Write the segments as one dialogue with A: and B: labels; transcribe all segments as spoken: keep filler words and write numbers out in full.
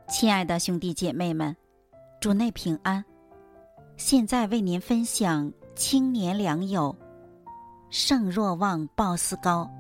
A: 亲爱的兄弟姐妹们，主内平安。现在为您分享青年良友，圣若望鲍斯高。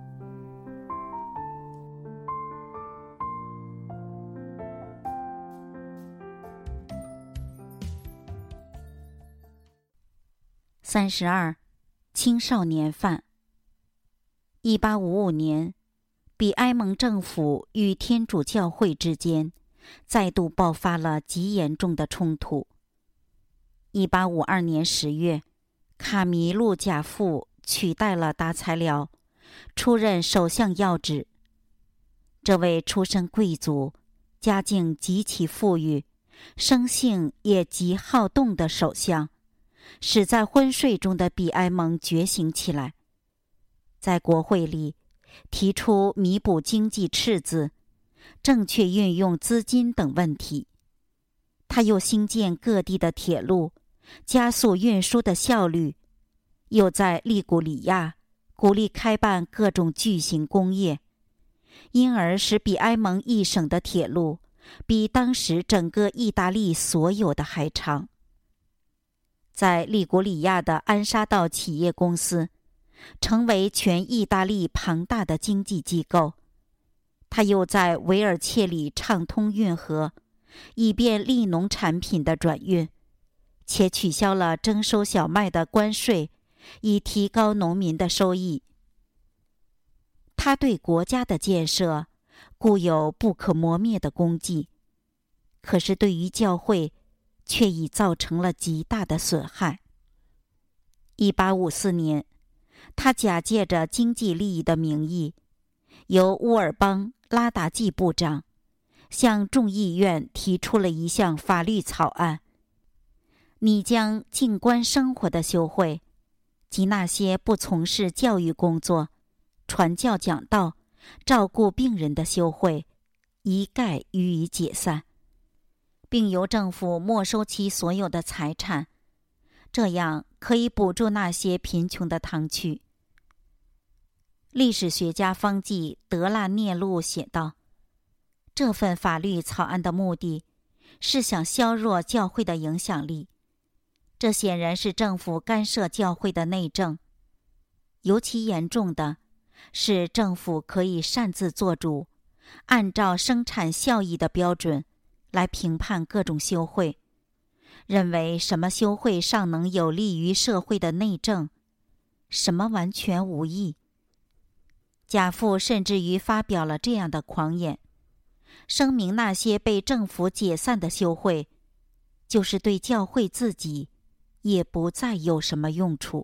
A: 三十二，青少年犯。一八五五年，比埃蒙政府与天主教会之间再度爆发了极严重的冲突。一八五二年十月，卡米路贾父取代了达才辽，出任首相要职。这位出身贵族、家境极其富裕、生性也极好动的首相，使在昏睡中的比埃蒙觉醒起来，在国会里提出弥补经济赤字、正确运用资金等问题。他又兴建各地的铁路，加速运输的效率，又在利古里亚鼓励开办各种巨型工业，因而使比埃蒙一省的铁路比当时整个意大利所有的还长。在利古里亚的安沙道企业公司成为全意大利庞大的经济机构。他又在维尔切里畅通运河，以便利农产品的转运，且取消了征收小麦的关税，以提高农民的收益。他对国家的建设固有不可磨灭的功绩，可是对于教会却已造成了极大的损害。一八五四年，他假借着经济利益的名义，由乌尔邦拉达季部长向众议院提出了一项法律草案，拟将静观生活的修会及那些不从事教育工作、传教讲道、照顾病人的修会一概予以解散，并由政府没收其所有的财产，这样可以补助那些贫穷的堂区。历史学家方济德拉涅路写道，这份法律草案的目的是想削弱教会的影响力，这显然是政府干涉教会的内政。尤其严重的是，政府可以擅自做主，按照生产效益的标准来评判各种修会，认为什么修会尚能有利于社会的内政，什么完全无益。贾父甚至于发表了这样的狂言，声明那些被政府解散的修会，就是对教会自己也不再有什么用处。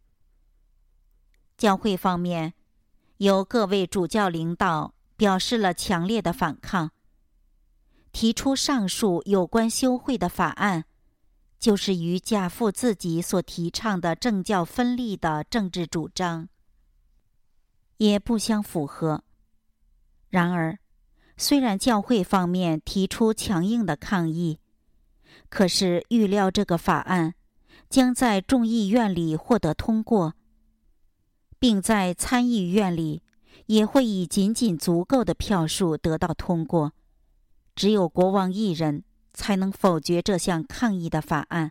A: 教会方面，由各位主教领导表示了强烈的反抗，提出上述有关修会的法案，就是与贾父自己所提倡的政教分立的政治主张也不相符合。然而，虽然教会方面提出强硬的抗议，可是预料这个法案将在众议院里获得通过，并在参议院里也会以仅仅足够的票数得到通过。只有国王一人才能否决这项抗议的法案。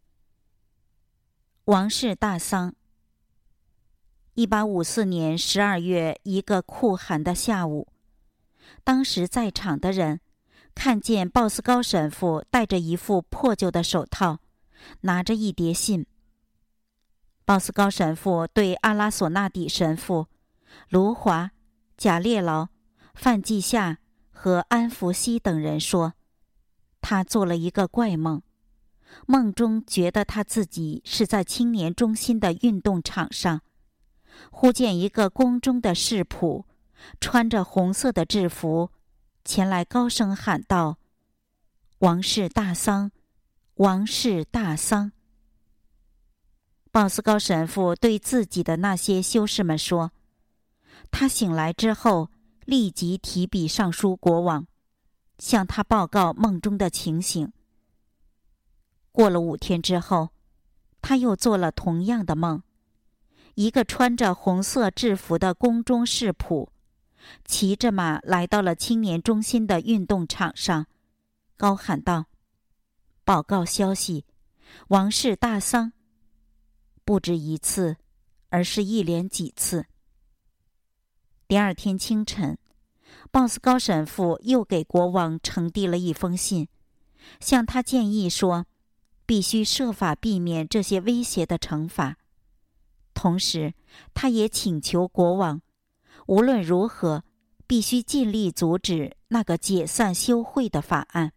A: 王室大丧。一八五四年十二月一个酷寒的下午，当时在场的人看见鲍斯高神父戴着一副破旧的手套，拿着一叠信。鲍斯高神父对阿拉索纳底神父、卢华、贾列劳、范季夏和安福西等人说，他做了一个怪梦，梦中觉得他自己是在青年中心的运动场上，忽见一个宫中的侍仆穿着红色的制服前来高声喊道，王室大丧，王室大丧。鲍斯高神父对自己的那些修士们说，他醒来之后立即提笔上书国王，向他报告梦中的情形。过了五天之后，他又做了同样的梦，一个穿着红色制服的宫中侍仆骑着马来到了青年中心的运动场上， 高喊道：“报告消息，王室大丧！”不止一次，而是一连几次。第二天清晨，鲍斯高神父又给国王呈递了一封信，向他建议说，必须设法避免这些威胁的惩罚。同时，他也请求国王，无论如何，必须尽力阻止那个解散修会的法案。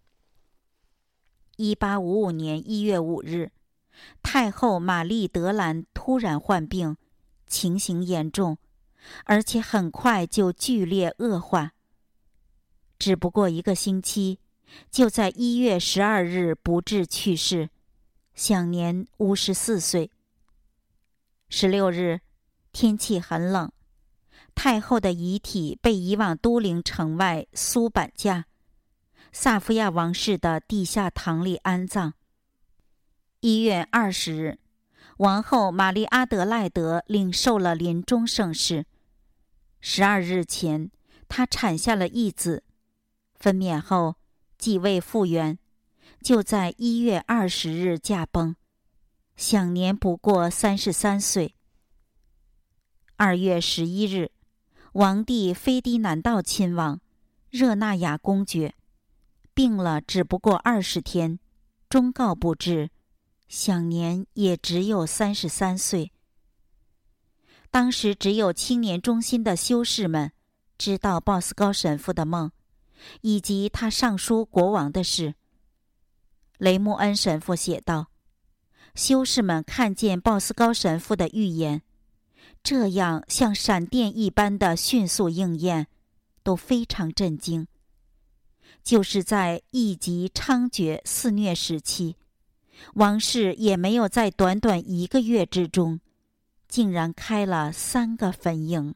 A: 一八五五年一月五日，太后玛丽德兰突然患病，情形严重，而且很快就剧烈恶化。只不过一个星期，就在一月十二日不治去世，享年五十四岁。十六日，天气很冷，太后的遗体被移往都灵城外苏板架，萨伏亚王室的地下堂里安葬。一月二十日，王后玛丽阿德赖德领受了临终圣事。十二日前，她产下了一子，分娩后继位复原，就在一月二十日驾崩，享年不过三十三岁。二月十一日，王弟菲迪南道亲王热那亚公爵病了，只不过二十天，终告不治，享年也只有三十三岁。当时只有青年中心的修士们知道鲍斯高神父的梦，以及他上书国王的事。雷穆恩神父写道，修士们看见鲍斯高神父的预言，这样像闪电一般的迅速应验，都非常震惊。就是在异疾猖獗肆虐时期，王室也没有在短短一个月之中，竟然开了三个坟茔。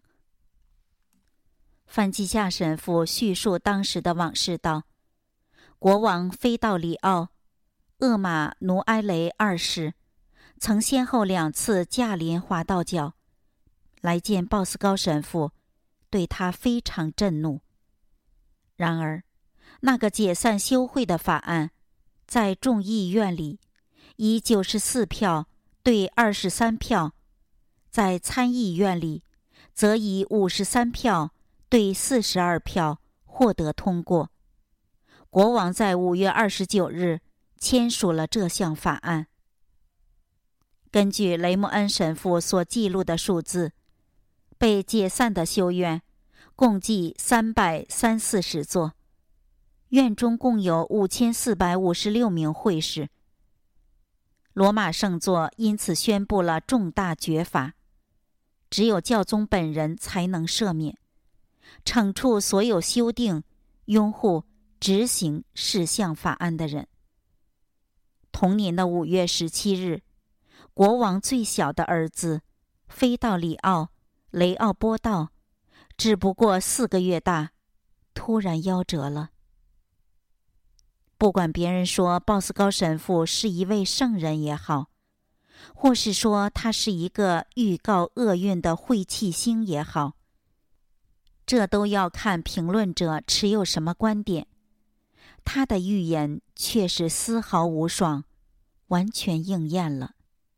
A: 范基夏神父叙述当时的往事道，国王菲道里奥、厄马努埃雷二世曾先后两次驾临华道角，来见鲍斯高神父，对他非常震怒。然而，那个解散修会的法案，在众议院里以九十四票对二十三票，在参议院里则以五十三票对四十二票获得通过。国王在五月二十九日签署了这项法案。根据雷穆恩神父所记录的数字，被解散的修院共计三百三四十座，院中共有五千四百五十六名会士。罗马圣座因此宣布了重大绝罚，只有教宗本人才能赦免，惩处所有修订、拥护、执行事项法案的人。同年的五月十七日，国王最小的儿子菲道里奥·雷奥波道，只不过四个月大，突然夭折了。不管别人说鲍斯高神父是一位圣人也好，或是说他是一个预告厄运的晦气星也好，这都要看评论者持有什么观点。他的预言却是丝毫无爽，完全应验了。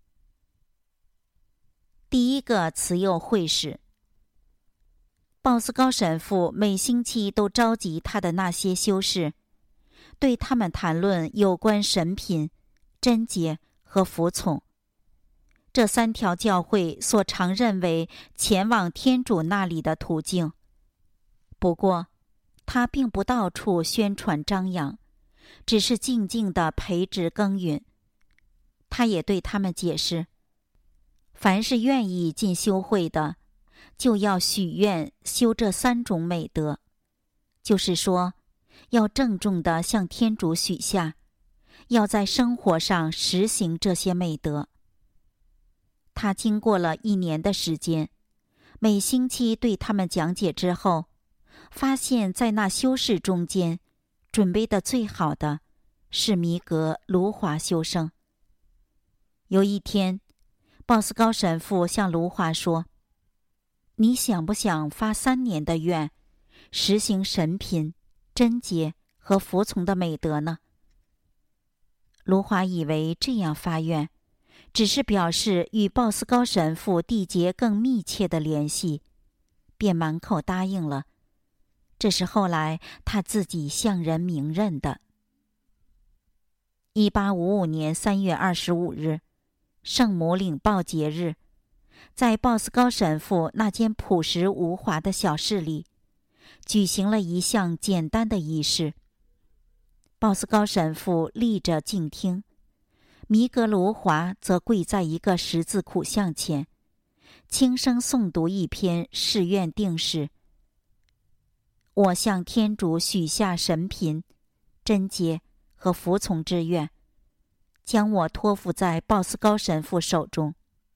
A: 第一个慈幼会士，鲍斯高神父每星期都召集他的那些修士，对他们谈论有关神品、贞洁和服从，这三条教会所常认为前往天主那里的途径。不过，他并不到处宣传张扬，只是静静地培植耕耘。他也对他们解释，凡是愿意进修会的，就要许愿修这三种美德，就是说，要郑重地向天主许下，要在生活上实行这些美德。他经过了一年的时间，每星期对他们讲解之后，发现在那修士中间，准备的最好的是弥格卢华修圣。有一天，鲍斯高神父向卢华说，你想不想发三年的愿，实行神品、贞洁和服从的美德呢？卢华以为这样发愿，只是表示与鲍斯高神父缔结更密切的联系，便满口答应了。这是后来他自己向人明认的。一八五五年三月二十五日，圣母领报节日，在鲍斯高神父那间朴实无华的小室里，举行了一项简单的仪式。鲍斯高神父立着静听，弥格卢华则跪在一个十字苦像前，轻声诵读一篇誓愿定誓：我向天主许下神贫、贞洁和服从之愿，将我托付在鲍斯高神父手中。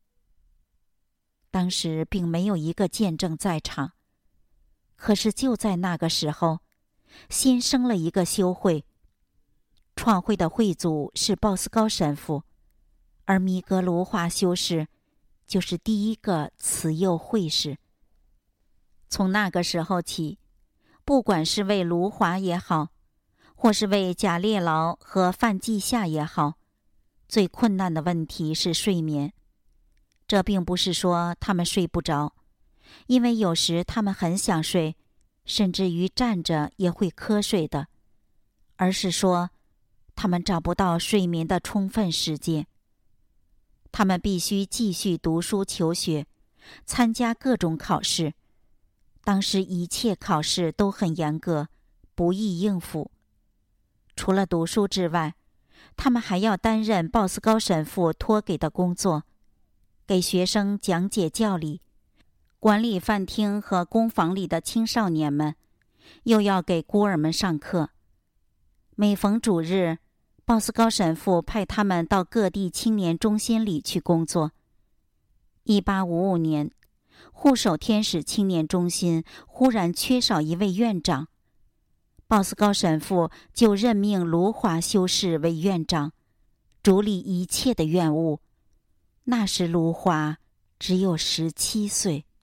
A: 当时并没有一个见证在场，可是就在那个时候，新生了一个修会。创会的会祖是鲍斯高神父，而弥格卢华修士就是第一个慈幼会士。从那个时候起，不管是为卢华也好，或是为贾列劳和范季夏也好，最困难的问题是睡眠。这并不是说他们睡不着，因为有时他们很想睡，甚至于站着也会瞌睡的，而是说他们找不到睡眠的充分时间。他们必须继续读书求学，参加各种考试。当时一切考试都很严格，不易应付。除了读书之外，他们还要担任鲍斯高神父托给的工作，给学生讲解教理，管理饭厅和工坊里的青少年们，又要给孤儿们上课。每逢主日，鲍斯高神父派他们到各地青年中心里去工作。一八五五年，护守天使青年中心忽然缺少一位院长，鲍斯高神父就任命卢华修士为院长，主理一切的院务。那时卢华只有十七岁。